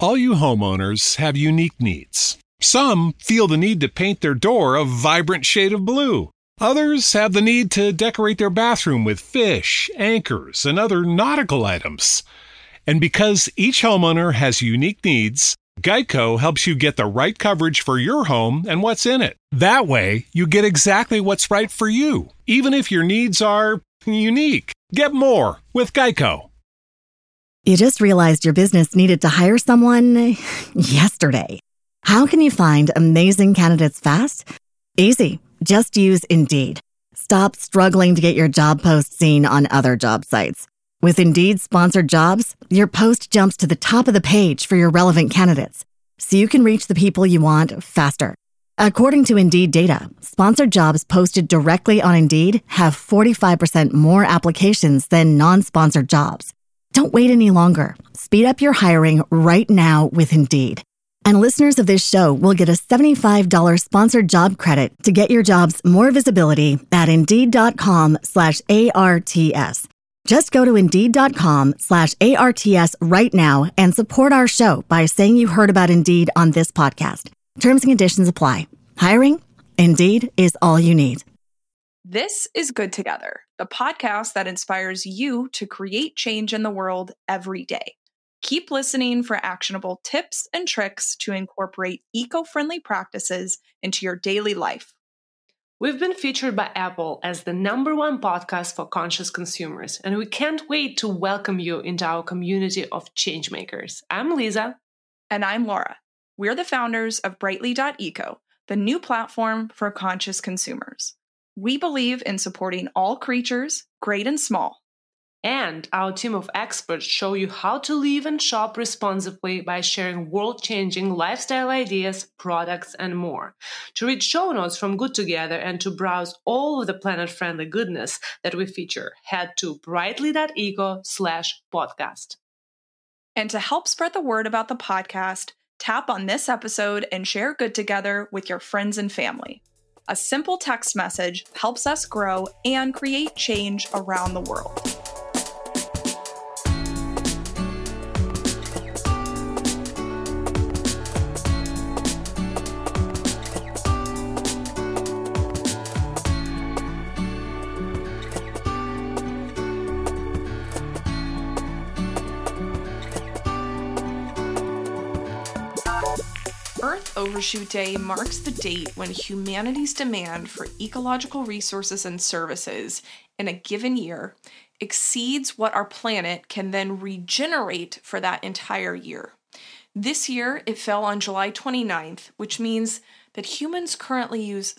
All you homeowners have unique needs. Some feel the need to paint their door a vibrant shade of blue. Others have the need to decorate their bathroom with fish, anchors, and other nautical items. And because each homeowner has unique needs, Geico helps you get the right coverage for your home and what's in it. That way, you get exactly what's right for you, even if your needs are unique. Get more with Geico. You just realized your business needed to hire someone yesterday. How can you find amazing candidates fast? Easy. Just use Indeed. Stop struggling to get your job post seen on other job sites. With Indeed sponsored jobs, your post jumps to the top of the page for your relevant candidates, so you can reach the people you want faster. According to Indeed data, sponsored jobs posted directly on Indeed have 45% more applications than non-sponsored jobs. Don't wait any longer. Speed up your hiring right now with Indeed. And listeners of this show will get a $75 sponsored job credit to get your jobs more visibility at Indeed.com/ARTS. Just go to Indeed.com/ARTS right now and support our show by saying you heard about Indeed on this podcast. Terms and conditions apply. Hiring? Indeed is all you need. This is Good Together, the podcast that inspires you to create change in the world every day. Keep listening for actionable tips and tricks to incorporate eco-friendly practices into your daily life. We've been featured by Apple as the #1 podcast for conscious consumers, and we can't wait to welcome you into our community of changemakers. I'm Lisa. And I'm Laura. We're the founders of Brightly.eco, the new platform for conscious consumers. We believe in supporting all creatures, great and small. And our team of experts show you how to live and shop responsibly by sharing world-changing lifestyle ideas, products, and more. To read show notes from Good Together and to browse all of the planet-friendly goodness that we feature, head to brightly.eco/podcast. And to help spread the word about the podcast, tap on this episode and share Good Together with your friends and family. A simple text message helps us grow and create change around the world. Earth Overshoot Day marks the date when humanity's demand for ecological resources and services in a given year exceeds what our planet can then regenerate for that entire year. This year, it fell on July 29th, which means that humans currently use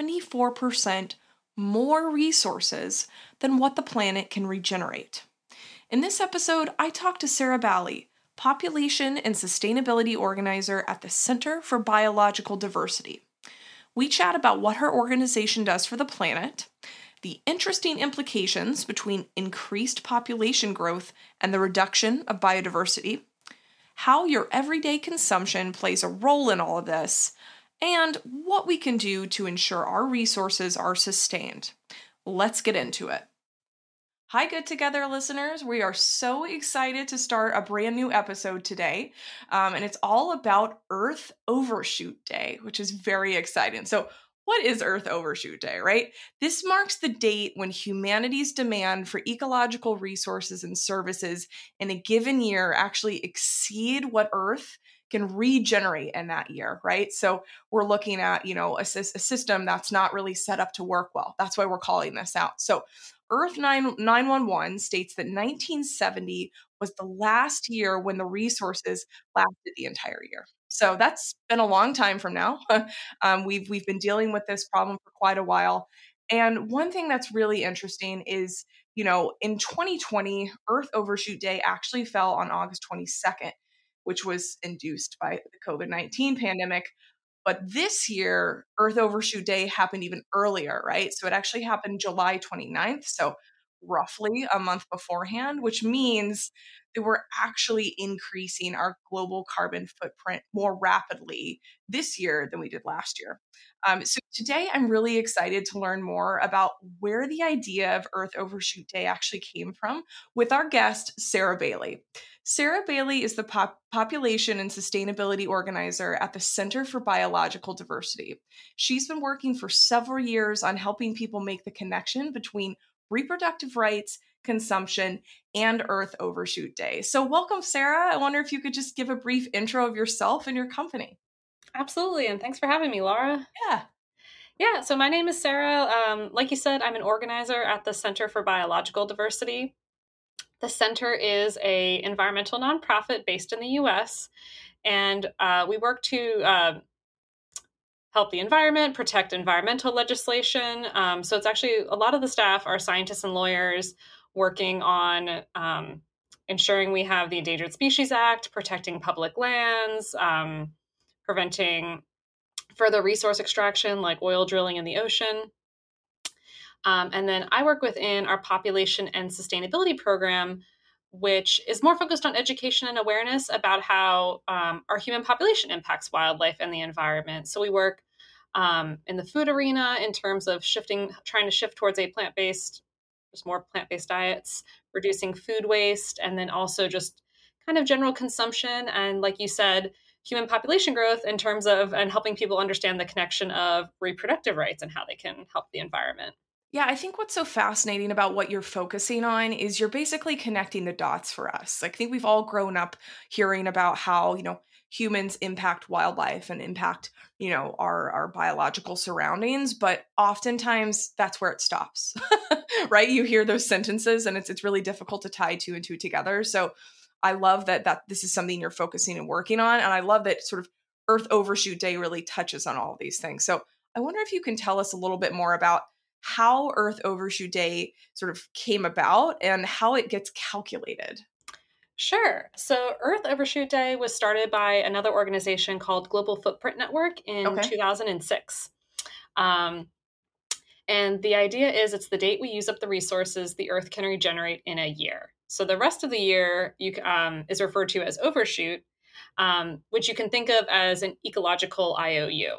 74% more resources than what the planet can regenerate. In this episode, I talked to Sarah Bally, Population and Sustainability Organizer at the Center for Biological Diversity. We chat about what her organization does for the planet, the interesting implications between increased population growth and the reduction of biodiversity, how your everyday consumption plays a role in all of this, and what we can do to ensure our resources are sustained. Let's get into it. Hi, Good Together listeners. We are so excited to start a brand new episode today, and it's all about Earth Overshoot Day, which is very exciting. So what is Earth Overshoot Day, right? This marks the date when humanity's demand for ecological resources and services in a given year actually exceed what Earth can regenerate in that year, right? So we're looking at, a system that's not really set up to work well. That's why we're calling this out. So Earth 911 states that 1970 was the last year when the resources lasted the entire year. So that's been a long time from now. We've been dealing with this problem for quite a while. And one thing that's really interesting is, in 2020, Earth Overshoot Day actually fell on August 22nd, which was induced by the COVID-19 pandemic. But this year, Earth Overshoot Day happened even earlier, right? So it actually happened July 29th. So roughly a month beforehand, which means that we're actually increasing our global carbon footprint more rapidly this year than we did last year. So today I'm really excited to learn more about where the idea of Earth Overshoot Day actually came from with our guest, Sarah Bailey. Sarah Bailey is the Population and Sustainability Organizer at the Center for Biological Diversity. She's been working for several years on helping people make the connection between reproductive rights, consumption, and Earth Overshoot Day. So welcome, Sarah. I wonder if you could just give a brief intro of yourself and your company. Absolutely, and thanks for having me, Laura. Yeah, so my name is Sarah. Like you said, I'm an organizer at the Center for Biological Diversity. The center is an environmental nonprofit based in the U.S., and we work to help the environment, protect environmental legislation. So it's actually, a lot of the staff are scientists and lawyers working on ensuring we have the Endangered Species Act, protecting public lands, preventing further resource extraction like oil drilling in the ocean. And then I work within our population and sustainability program, which is more focused on education and awareness about how our human population impacts wildlife and the environment. So we work in the food arena in terms of trying to shift towards more plant-based diets, reducing food waste, and then also just kind of general consumption. And like you said, human population growth in terms of, and helping people understand the connection of reproductive rights and how they can help the environment. Yeah, I think what's so fascinating about what you're focusing on is you're basically connecting the dots for us. Like, I think we've all grown up hearing about how, humans impact wildlife and impact, our biological surroundings, but oftentimes that's where it stops, right? You hear those sentences and it's really difficult to tie two and two together. So I love that this is something you're focusing and working on. And I love that sort of Earth Overshoot Day really touches on all of these things. So I wonder if you can tell us a little bit more about how Earth Overshoot Day sort of came about and how it gets calculated. Sure. So Earth Overshoot Day was started by another organization called Global Footprint Network in 2006. And the idea is it's the date we use up the resources the Earth can regenerate in a year. So the rest of the year is referred to as overshoot, which you can think of as an ecological IOU.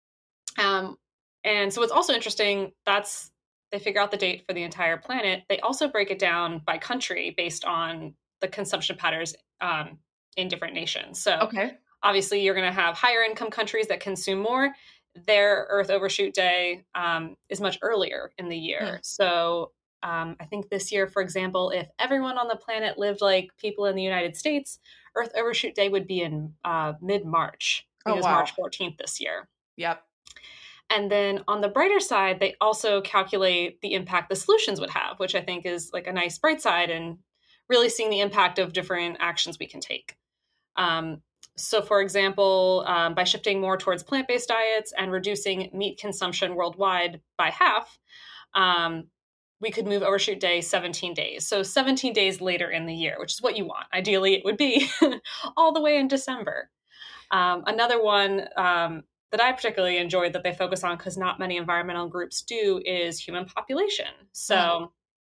And so what's also interesting, they figure out the date for the entire planet. They also break it down by country based on the consumption patterns in different nations. So obviously you're going to have higher income countries that consume more. Their Earth Overshoot Day is much earlier in the year. So I think this year, for example, if everyone on the planet lived like people in the United States, Earth Overshoot Day would be in mid-March. It was March 14th this year. Yep. And then on the brighter side, they also calculate the impact the solutions would have, which I think is like a nice bright side and really seeing the impact of different actions we can take. So for example, by shifting more towards plant-based diets and reducing meat consumption worldwide by half, we could move Overshoot Day 17 days. So 17 days later in the year, which is what you want. Ideally, it would be all the way in December. Another one that I particularly enjoyed that they focus on, because not many environmental groups do, is human population. So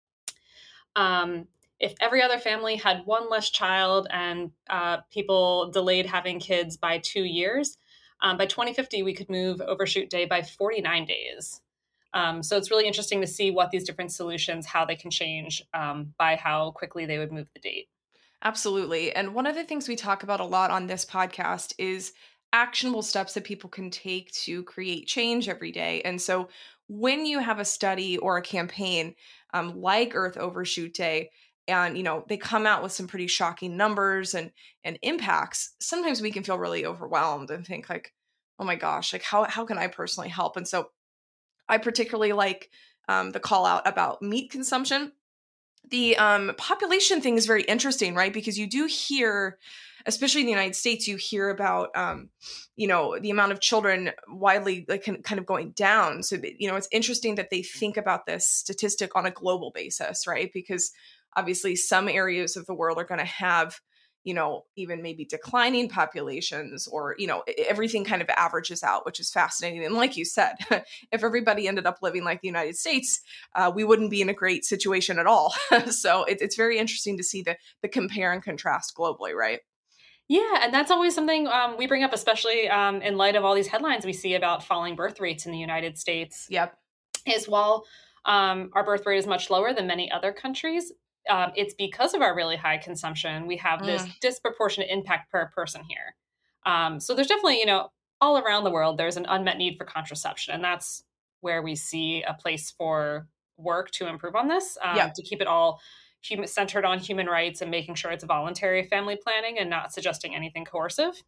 if every other family had one less child and people delayed having kids by 2 years, by 2050, we could move Overshoot Day by 49 days. So it's really interesting to see what these different solutions, how they can change by how quickly they would move the date. Absolutely. And one of the things we talk about a lot on this podcast is actionable steps that people can take to create change every day. And so when you have a study or a campaign like Earth Overshoot Day, and they come out with some pretty shocking numbers and impacts, sometimes we can feel really overwhelmed and think like, oh my gosh, like how can I personally help? And so I particularly like the call out about meat consumption. The population thing is very interesting, right? Because you do hear, especially in the United States, you hear about, the amount of children widely kind of going down. So, it's interesting that they think about this statistic on a global basis, right? Because obviously some areas of the world are going to have, even maybe declining populations, or, everything kind of averages out, which is fascinating. And like you said, if everybody ended up living like the United States, we wouldn't be in a great situation at all. So it's very interesting to see the compare and contrast globally, right? Yeah, and that's always something we bring up, especially in light of all these headlines we see about falling birth rates in the United States. Yep. Is while our birth rate is much lower than many other countries, it's because of our really high consumption. We have this disproportionate impact per person here. So there's definitely, all around the world, there's an unmet need for contraception. And that's where we see a place for work to improve on this, to keep it all centered on human rights and making sure it's voluntary family planning and not suggesting anything coercive.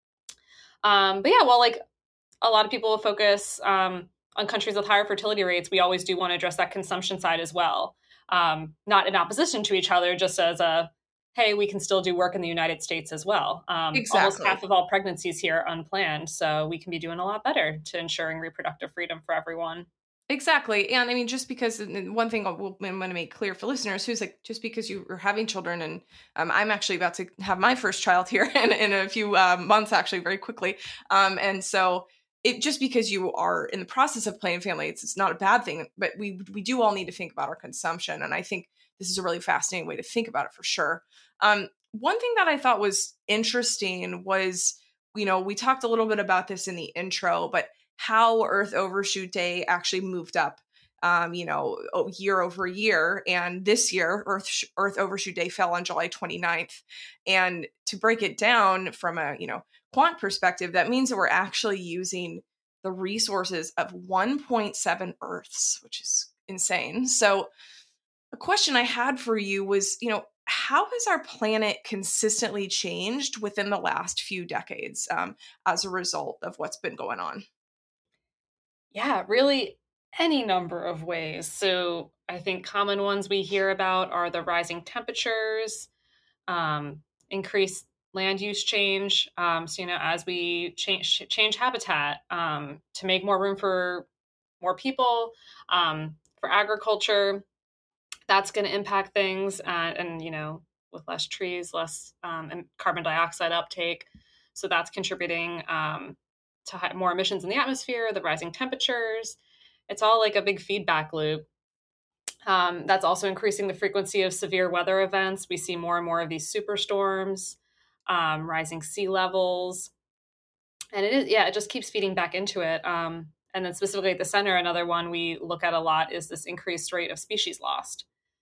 But yeah, while like a lot of people focus on countries with higher fertility rates, we always do want to address that consumption side as well. Not in opposition to each other, just as hey, we can still do work in the United States as well. Exactly. Almost half of all pregnancies here are unplanned, so we can be doing a lot better to ensuring reproductive freedom for everyone. Exactly. And I mean, just because one thing I'm going to make clear for listeners who's like, just because you are having children, and I'm actually about to have my first child here in a few months, actually, very quickly. And so just because you are in the process of planning family, it's not a bad thing, but we do all need to think about our consumption. And I think this is a really fascinating way to think about it for sure. One thing that I thought was interesting was, we talked a little bit about this in the intro, but how Earth Overshoot Day actually moved up, year over year. And this year, Earth Overshoot Day fell on July 29th. And to break it down from a, quant perspective, that means that we're actually using the resources of 1.7 Earths, which is insane. So a question I had for you was, how has our planet consistently changed within the last few decades as a result of what's been going on? Yeah, really any number of ways. So I think common ones we hear about are the rising temperatures, increased land use change. So, as we change habitat to make more room for more people, for agriculture, that's going to impact things. And, with less trees, less carbon dioxide uptake. So that's contributing to more emissions in the atmosphere, the rising temperatures. It's all like a big feedback loop. That's also increasing the frequency of severe weather events. We see more and more of these superstorms, rising sea levels. And it just keeps feeding back into it. And then specifically at the center, another one we look at a lot is this increased rate of species lost.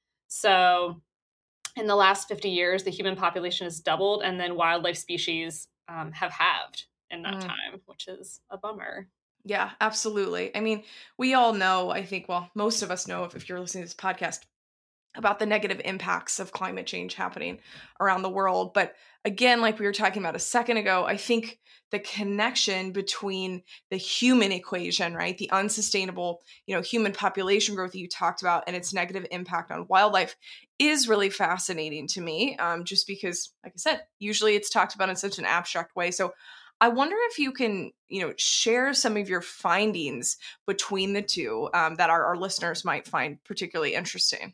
So in the last 50 years, the human population has doubled, and then wildlife species have halved in that time, which is a bummer. Yeah, absolutely. I mean, we all know, I think, well, most of us know, if you're listening to this podcast, about the negative impacts of climate change happening around the world. But again, like we were talking about a second ago, I think the connection between the human equation, right, the unsustainable, human population growth that you talked about, and its negative impact on wildlife is really fascinating to me, just because, like I said, usually it's talked about in such an abstract way. So I wonder if you can, share some of your findings between the two that our listeners might find particularly interesting.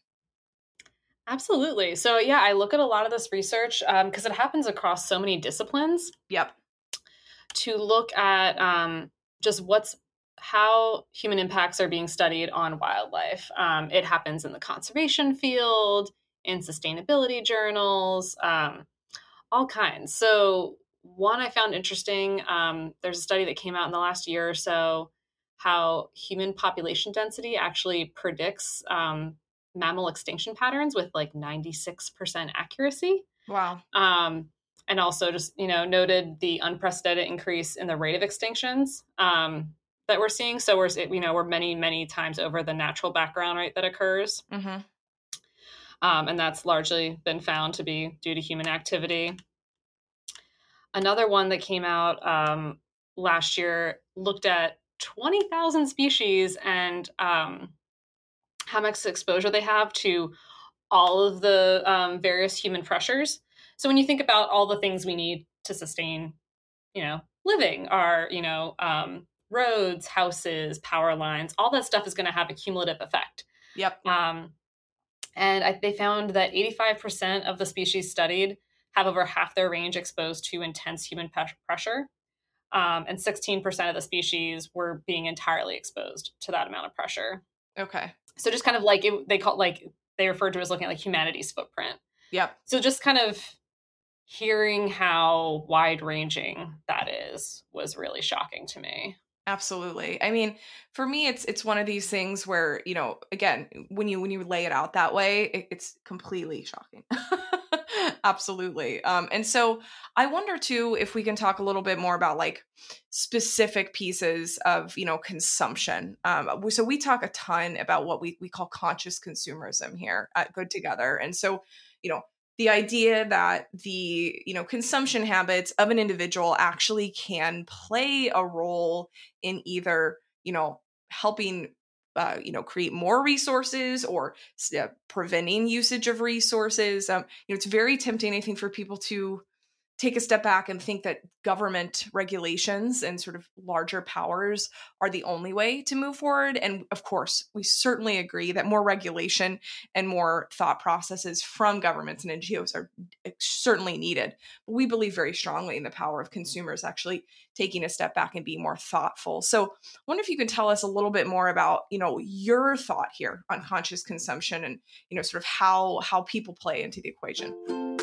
Absolutely. So yeah, I look at a lot of this research because it happens across so many disciplines. Yep. To look at just how human impacts are being studied on wildlife. It happens in the conservation field, in sustainability journals, all kinds. So one I found interesting, there's a study that came out in the last year or so, how human population density actually predicts mammal extinction patterns with like 96% accuracy. Wow. And also just, noted the unprecedented increase in the rate of extinctions that we're seeing. So we're many, many times over the natural background rate that occurs. Mm-hmm. And that's largely been found to be due to human activity. Another one that came out last year looked at 20,000 species and how much exposure they have to all of the various human pressures. So when you think about all the things we need to sustain, living, our, roads, houses, power lines, all that stuff is going to have a cumulative effect. Yep. And they found that 85% of the species studied have over half their range exposed to intense human pressure. And 16% of the species were being entirely exposed to that amount of pressure. Okay. So just kind of they referred to it as looking at like humanity's footprint. Yep. So just kind of hearing how wide-ranging that is was really shocking to me. Absolutely. I mean, for me, it's one of these things where, again, when you lay it out that way, it's completely shocking. Absolutely. And so I wonder too, if we can talk a little bit more about like specific pieces of, consumption. So we talk a ton about what we call conscious consumerism here at Good Together. And so, the idea that the consumption habits of an individual actually can play a role in either helping create more resources or preventing usage of resources. It's very tempting, I think, for people to take a step back and think that government regulations and sort of larger powers are the only way to move forward. And of course, we certainly agree that more regulation and more thought processes from governments and NGOs are certainly needed. But we believe very strongly in the power of consumers actually taking a step back and being more thoughtful. So I wonder if you can tell us a little bit more about, your thought here on conscious consumption and, sort of how people play into the equation.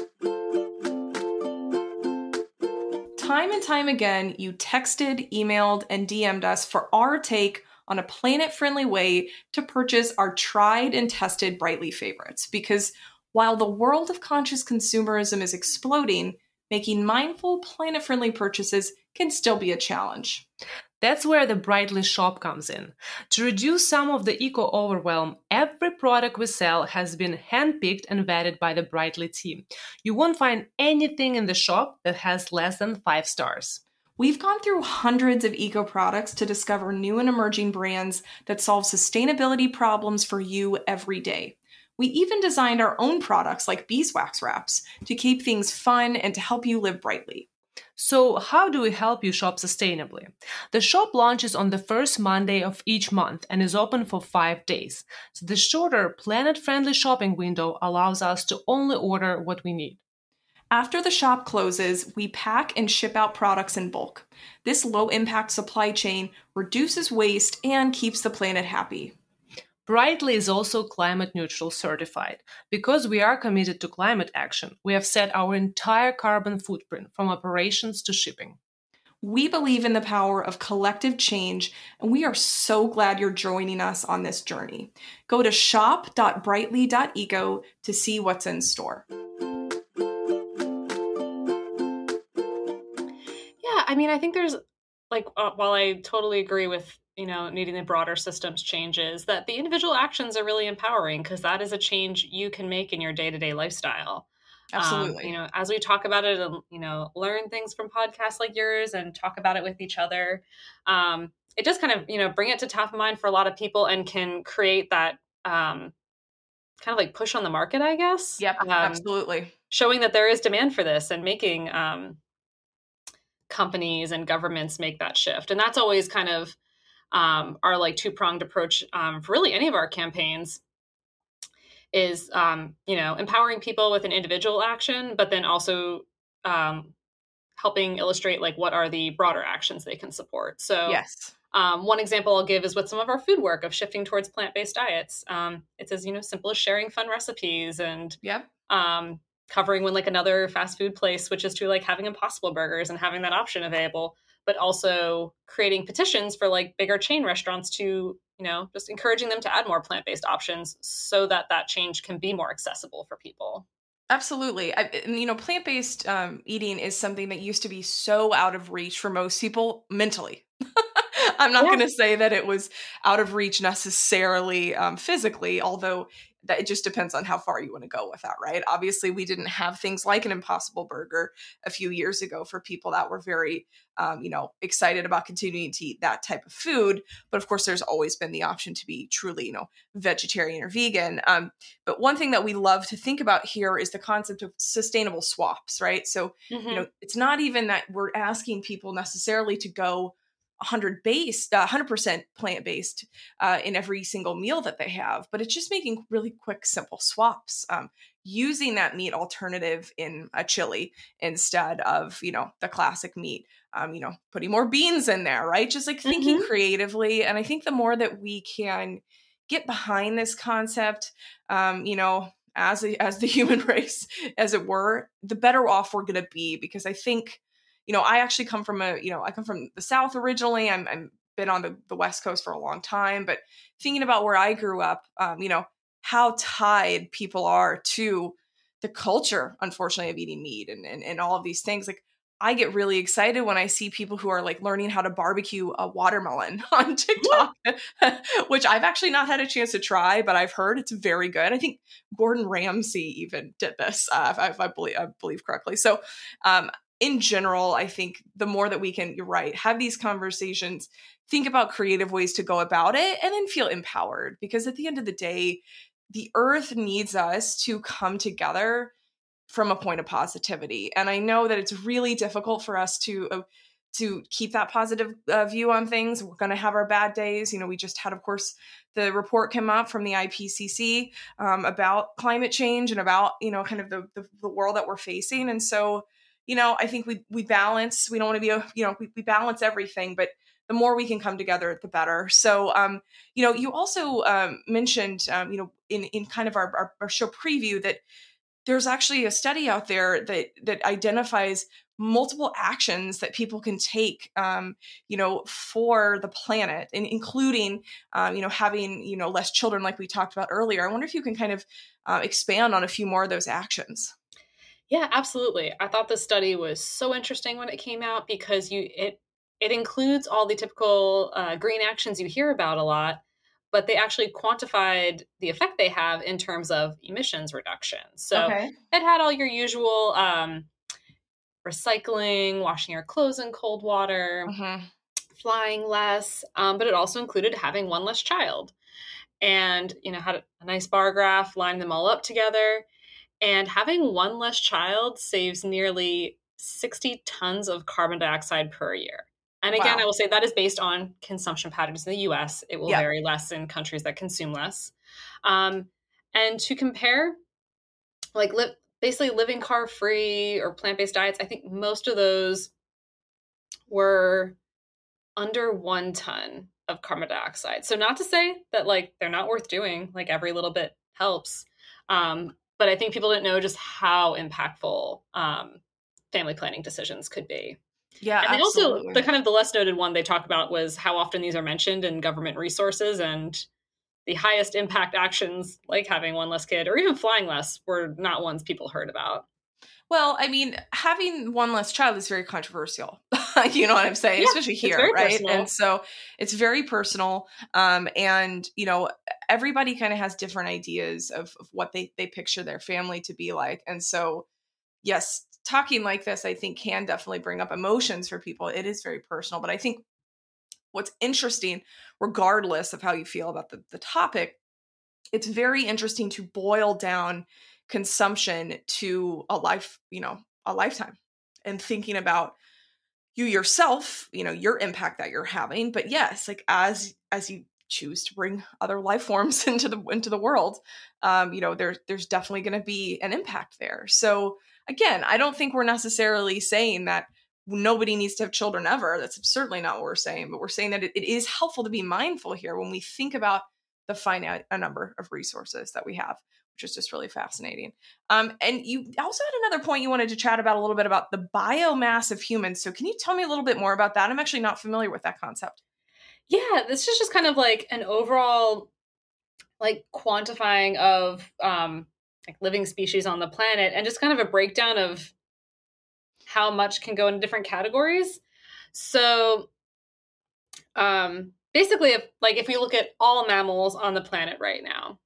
Time and time again, you texted, emailed, and DM'd us for our take on a planet-friendly way to purchase our tried and tested Brightly favorites. Because while the world of conscious consumerism is exploding, making mindful, planet-friendly purchases can still be a challenge. That's where the Brightly shop comes in. To reduce some of the eco-overwhelm, every product we sell has been handpicked and vetted by the Brightly team. You won't find anything in the shop that has less than 5 stars. We've gone through hundreds of eco products to discover new and emerging brands that solve sustainability problems for you every day. We even designed our own products like beeswax wraps to keep things fun and to help you live brightly. So how do we help you shop sustainably? The shop launches on the first Monday of each month and is open for 5 days. So the shorter, planet-friendly shopping window allows us to only order what we need. After the shop closes, we pack and ship out products in bulk. This low-impact supply chain reduces waste and keeps the planet happy. Brightly is also climate neutral certified. Because we are committed to climate action, we have set our entire carbon footprint from operations to shipping. We believe in the power of collective change, and we are so glad you're joining us on this journey. Go to shop.brightly.eco to see what's in store. Yeah, I mean, I think there's, while I totally agree with needing the broader systems changes, that the individual actions are really empowering because that is a change you can make in your day-to-day lifestyle. Absolutely. As we talk about it and, learn things from podcasts like yours and talk about it with each other, it just kind of, bring it to top of mind for a lot of people and can create that kind of like push on the market, I guess. Yep, absolutely. Showing that there is demand for this and making companies and governments make that shift. And that's always kind of our like two-pronged approach for really any of our campaigns is, empowering people with an individual action, but then also helping illustrate like what are the broader actions they can support. So yes. One example I'll give is with some of our food work of shifting towards plant-based diets. It's as, simple as sharing fun recipes and covering when like another fast food place switches to like having Impossible Burgers and having that option available, but also creating petitions for like bigger chain restaurants to, just encouraging them to add more plant-based options so that that change can be more accessible for people. Absolutely. Plant-based eating is something that used to be so out of reach for most people mentally. I'm not going to say that it was out of reach necessarily physically, although that it just depends on how far you want to go with that, right? Obviously, we didn't have things like an Impossible Burger a few years ago for people that were very, excited about continuing to eat that type of food. But of course, there's always been the option to be truly, vegetarian or vegan. But one thing that we love to think about here is the concept of sustainable swaps, right? So, it's not even that we're asking people necessarily to go 100% plant-based in every single meal that they have, but it's just making really quick, simple swaps. using that meat alternative in a chili instead of, the classic meat, putting more beans in there, right? Just like thinking creatively. And I think the more that we can get behind this concept, as the human race, as it were, the better off we're going to be. Because I think, I actually come from I come from the South originally. I'm been on the West Coast for a long time, but thinking about where I grew up, how tied people are to the culture, unfortunately, of eating meat and all of these things. Like, I get really excited when I see people who are like learning how to barbecue a watermelon on TikTok, which I've actually not had a chance to try, but I've heard it's very good. I think Gordon Ramsay even did this, if I believe correctly. So, in general, I think the more that we can, you're right, have these conversations, think about creative ways to go about it, and then feel empowered. Because at the end of the day, the earth needs us to come together from a point of positivity. And I know that it's really difficult for us to keep that positive view on things. We're going to have our bad days. We just had, of course, the report come up from the IPCC about climate change and about, kind of the world that we're facing. And so, I think we balance. We don't want to be we balance everything, but the more we can come together, the better. So, you also mentioned, in kind of our show preview that there's actually a study out there that identifies multiple actions that people can take, for the planet, and including, having, less children, like we talked about earlier. I wonder if you can kind of expand on a few more of those actions. Yeah, absolutely. I thought this study was so interesting when it came out because it includes all the typical green actions you hear about a lot, but they actually quantified the effect they have in terms of emissions reduction. So it had all your usual recycling, washing your clothes in cold water, flying less, but it also included having one less child. And, had a nice bar graph, lined them all up together. And having one less child saves nearly 60 tons of carbon dioxide per year. And again, I will say that is based on consumption patterns in the US. It will vary less in countries that consume less. And to compare, like basically living carb-free or plant-based diets, I think most of those were under 1 ton of carbon dioxide. So not to say that like they're not worth doing, like every little bit helps. But I think people didn't know just how impactful family planning decisions could be. Yeah, and absolutely. Also, the kind of the less noted one they talk about was how often these are mentioned in government resources, and the highest impact actions, like having one less kid or even flying less, were not ones people heard about. Well, I mean, having one less child is very controversial. You know what I'm saying? Yeah, especially here, right? Personal. And so it's very personal. And, everybody kind of has different ideas of what they picture their family to be like. And so, yes, talking like this, I think, can definitely bring up emotions for people. It is very personal. But I think what's interesting, regardless of how you feel about the topic, it's very interesting to boil down consumption to a lifetime, and thinking about you yourself, your impact that you're having. But yes, like as you choose to bring other life forms into the world, there's definitely going to be an impact there. So again, I don't think we're necessarily saying that nobody needs to have children ever. That's certainly not what we're saying, but we're saying that it is helpful to be mindful here when we think about the finite number of resources that we have, which is just really fascinating. And you also had another point you wanted to chat about a little bit about the biomass of humans. So can you tell me a little bit more about that? I'm actually not familiar with that concept. Yeah, this is just kind of like an overall like quantifying of like living species on the planet, and just kind of a breakdown of how much can go into different categories. So basically, if we look at all mammals on the planet right now,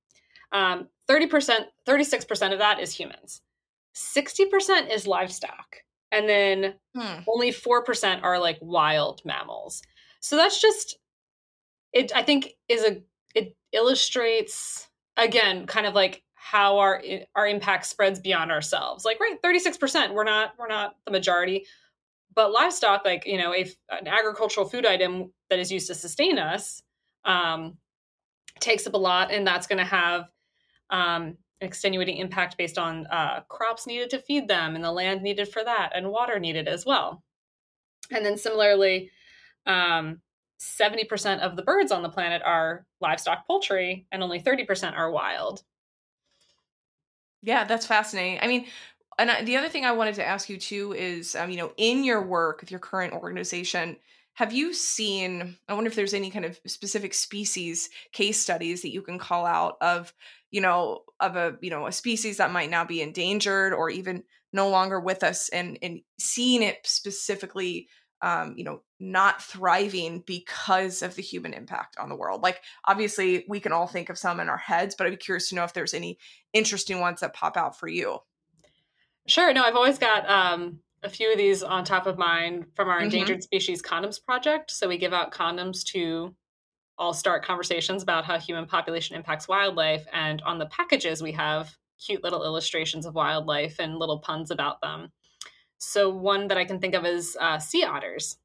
36% of that is humans. 60% is livestock. And then only 4% are like wild mammals. So that's just, I think it illustrates, again, kind of like how our impact spreads beyond ourselves. Like, right, 36%, we're not the majority. But livestock, like, an agricultural food item that is used to sustain us, takes up a lot, and that's going to have extenuating impact based on crops needed to feed them and the land needed for that and water needed as well. And then similarly, 70% of the birds on the planet are livestock poultry and only 30% are wild. Yeah, that's fascinating. I mean, and the other thing I wanted to ask you too is, in your work with your current organization, have you seen, I wonder if there's any kind of specific species case studies that you can call out of, a species that might now be endangered or even no longer with us, and seeing it specifically, not thriving because of the human impact on the world. Like, obviously we can all think of some in our heads, but I'd be curious to know if there's any interesting ones that pop out for you. Sure. No, I've always got a few of these on top of mind from our Endangered Species Condoms Project. So we give out condoms to all start conversations about how human population impacts wildlife. And on the packages, we have cute little illustrations of wildlife and little puns about them. So one that I can think of is sea otters.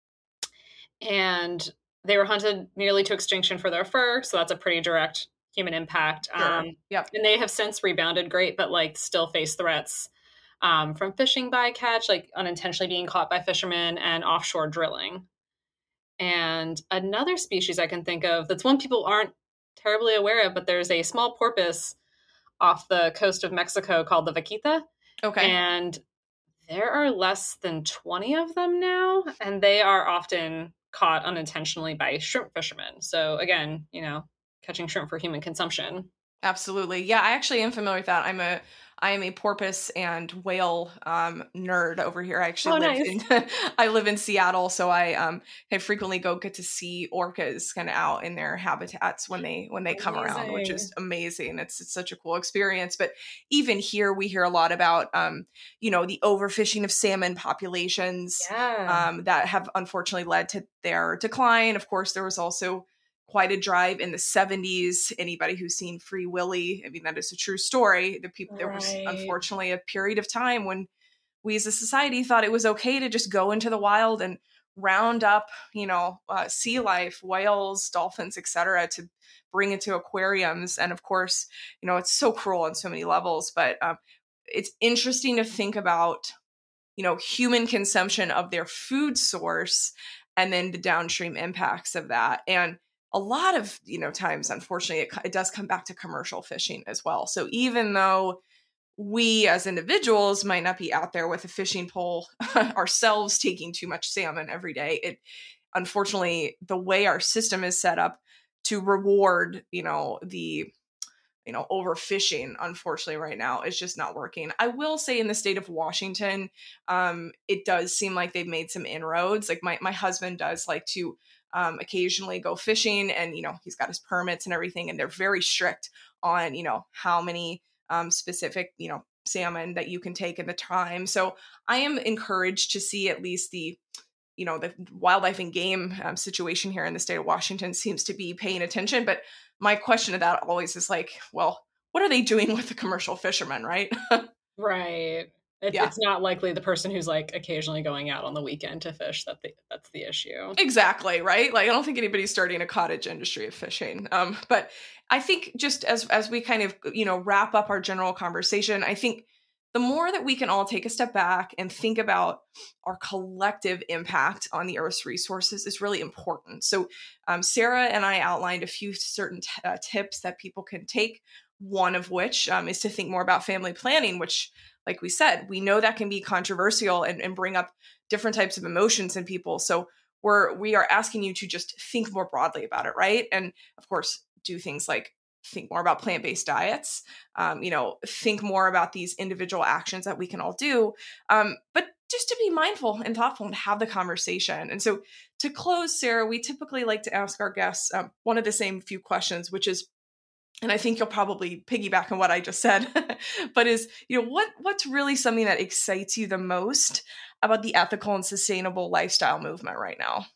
And they were hunted nearly to extinction for their fur. So that's a pretty direct human impact. Sure. Yep. And they have since rebounded great, but still face threats from fishing bycatch, unintentionally being caught by fishermen, and offshore drilling. And another species I can think of that's one people aren't terribly aware of, but there's a small porpoise off the coast of Mexico called the vaquita. Okay. And there are less than 20 of them now, and they are often caught unintentionally by shrimp fishermen. So again, catching shrimp for human consumption. Absolutely. Yeah, I actually am familiar with that. I am a porpoise and whale nerd over here. I actually I live in Seattle, so I frequently get to see orcas kind of out in their habitats when they come around, which is amazing. It's such a cool experience. But even here, we hear a lot about the overfishing of salmon populations that have unfortunately led to their decline. Of course, there was also quite a drive in the 70s. Anybody who's seen Free Willy, I mean, that is a true story. There was unfortunately a period of time when we as a society thought it was okay to just go into the wild and round up, sea life, whales, dolphins, etc., to bring into aquariums. And of course, it's so cruel on so many levels, but it's interesting to think about, human consumption of their food source and then the downstream impacts of that. And a lot of, times, unfortunately, it does come back to commercial fishing as well. So even though we as individuals might not be out there with a fishing pole ourselves taking too much salmon every day, unfortunately, the way our system is set up to reward, the overfishing, unfortunately, right now is just not working. I will say in the state of Washington, it does seem like they've made some inroads. Like my husband does like to occasionally go fishing, and he's got his permits and everything, and they're very strict on how many specific salmon that you can take in the time. So I am encouraged to see at least the wildlife and game situation here in the state of Washington seems to be paying attention. But my question to that always is what are they doing with the commercial fishermen, right? Right. It's not likely the person who's occasionally going out on the weekend to fish that's the issue. Exactly, right? I don't think anybody's starting a cottage industry of fishing. But I think just as we kind of, wrap up our general conversation, I think the more that we can all take a step back and think about our collective impact on the Earth's resources is really important. So Sarah and I outlined a few certain tips that people can take, one of which is to think more about family planning, which, like we said, we know that can be controversial and bring up different types of emotions in people. So we are asking you to just think more broadly about it, right? And of course, do things like think more about plant-based diets, think more about these individual actions that we can all do, but just to be mindful and thoughtful and have the conversation. And so to close, Sarah, we typically like to ask our guests one of the same few questions, which is, and I think you'll probably piggyback on what I just said, but is, what's really something that excites you the most about the ethical and sustainable lifestyle movement right now?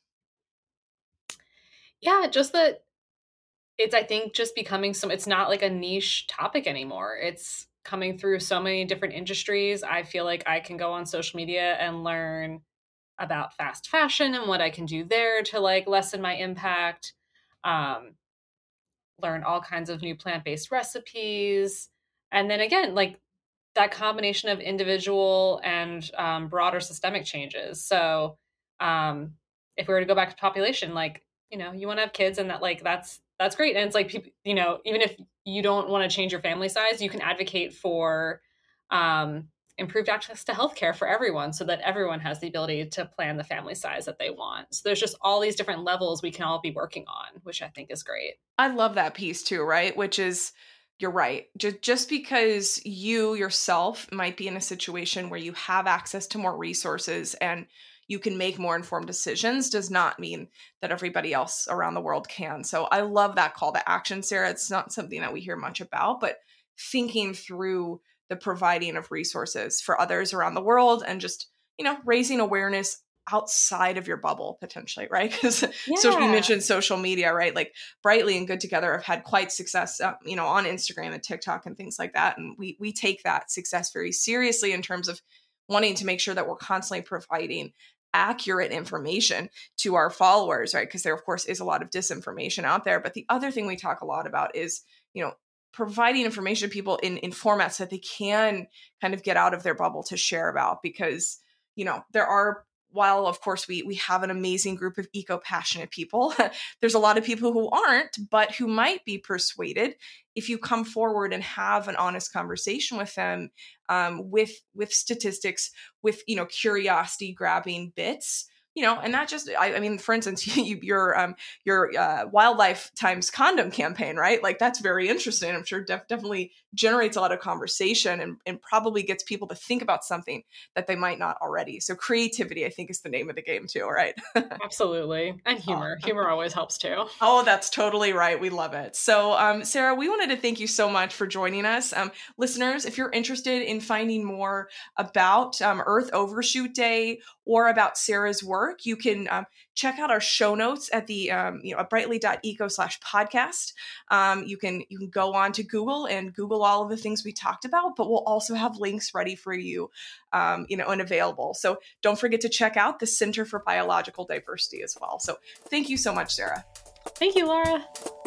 Yeah, just that it's, I think, just becoming it's not like a niche topic anymore. It's coming through so many different industries. I feel like I can go on social media and learn about fast fashion and what I can do there to lessen my impact. Learn all kinds of new plant-based recipes, And then again, like that combination of individual and broader systemic changes. So if we were to go back to population, like, you want to have kids, and that's great. And it's like, people, even if you don't want to change your family size, you can advocate for improved access to healthcare for everyone, so that everyone has the ability to plan the family size that they want. So there's just all these different levels we can all be working on, which I think is great. I love that piece too, right? Which is, you're right. Just because you yourself might be in a situation where you have access to more resources and you can make more informed decisions does not mean that everybody else around the world can. So I love that call to action, Sarah. It's not something that we hear much about, but thinking through the providing of resources for others around the world and just, raising awareness outside of your bubble potentially, right? Because you mentioned social media, right? Like Brightly and Good Together have had quite success, on Instagram and TikTok and things like that. And we take that success very seriously in terms of wanting to make sure that we're constantly providing accurate information to our followers, right? Because there, of course, is a lot of disinformation out there. But the other thing we talk a lot about is, providing information to people in formats that they can kind of get out of their bubble to share about. Because, there are, while of course we have an amazing group of eco-passionate people, there's a lot of people who aren't, but who might be persuaded if you come forward and have an honest conversation with them, with statistics, with, curiosity grabbing bits, and not just, I mean, for instance, your wildlife times condom campaign, right? Like that's very interesting. I'm sure definitely generates a lot of conversation and probably gets people to think about something that they might not already. So creativity, I think, is the name of the game too, right? Absolutely. And humor. Humor always helps too. Oh, that's totally right. We love it. So Sarah, we wanted to thank you so much for joining us. Listeners, if you're interested in finding more about Earth Overshoot Day or about Sarah's work, you can check out our show notes at the at brightly.eco/podcast. You can go on to Google and Google all of the things we talked about, but we'll also have links ready for you, and available. So don't forget to check out the Center for Biological Diversity as well. So thank you so much, Sarah. Thank you, Laura.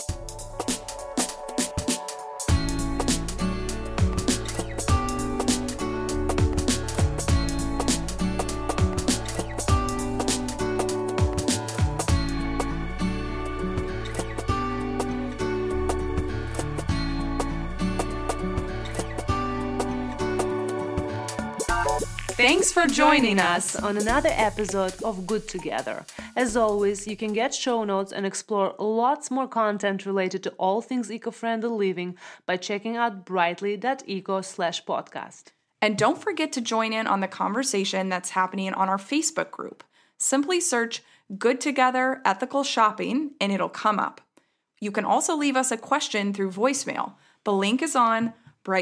Thanks for joining us on another episode of Good Together. As always, you can get show notes and explore lots more content related to all things eco-friendly living by checking out brightly.eco/podcast. And don't forget to join in on the conversation that's happening on our Facebook group. Simply search Good Together Ethical Shopping and it'll come up. You can also leave us a question through voicemail. The link is on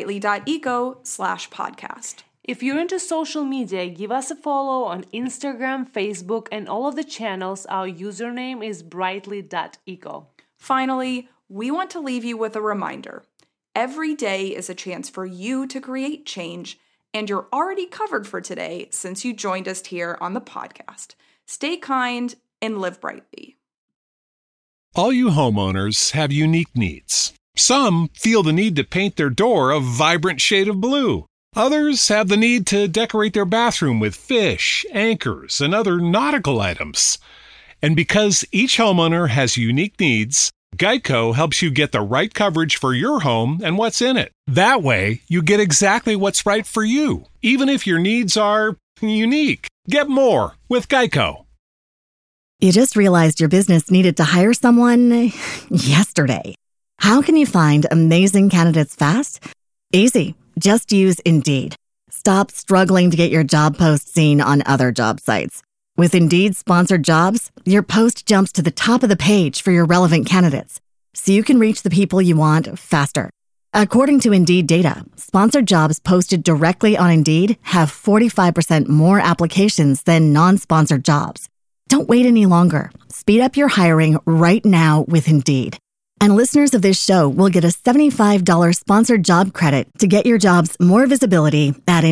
brightly.eco/podcast. If you're into social media, give us a follow on Instagram, Facebook, and all of the channels. Our username is brightly.eco. Finally, we want to leave you with a reminder. Every day is a chance for you to create change, and you're already covered for today since you joined us here on the podcast. Stay kind and live brightly. All you homeowners have unique needs. Some feel the need to paint their door a vibrant shade of blue. Others have the need to decorate their bathroom with fish, anchors, and other nautical items. And because each homeowner has unique needs, Geico helps you get the right coverage for your home and what's in it. That way, you get exactly what's right for you, even if your needs are unique. Get more with Geico. You just realized your business needed to hire someone yesterday. How can you find amazing candidates fast? Easy. Just use Indeed. Stop struggling to get your job post seen on other job sites. With Indeed sponsored jobs, your post jumps to the top of the page for your relevant candidates, so you can reach the people you want faster. According to Indeed data, sponsored jobs posted directly on Indeed have 45% more applications than non-sponsored jobs. Don't wait any longer. Speed up your hiring right now with Indeed. And listeners of this show will get a $75 sponsored job credit to get your jobs more visibility at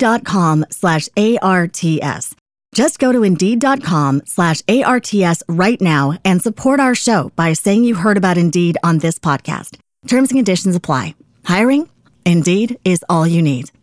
Indeed.com/ARTS. Just go to Indeed.com/ARTS right now and support our show by saying you heard about Indeed on this podcast. Terms and conditions apply. Hiring? Indeed is all you need.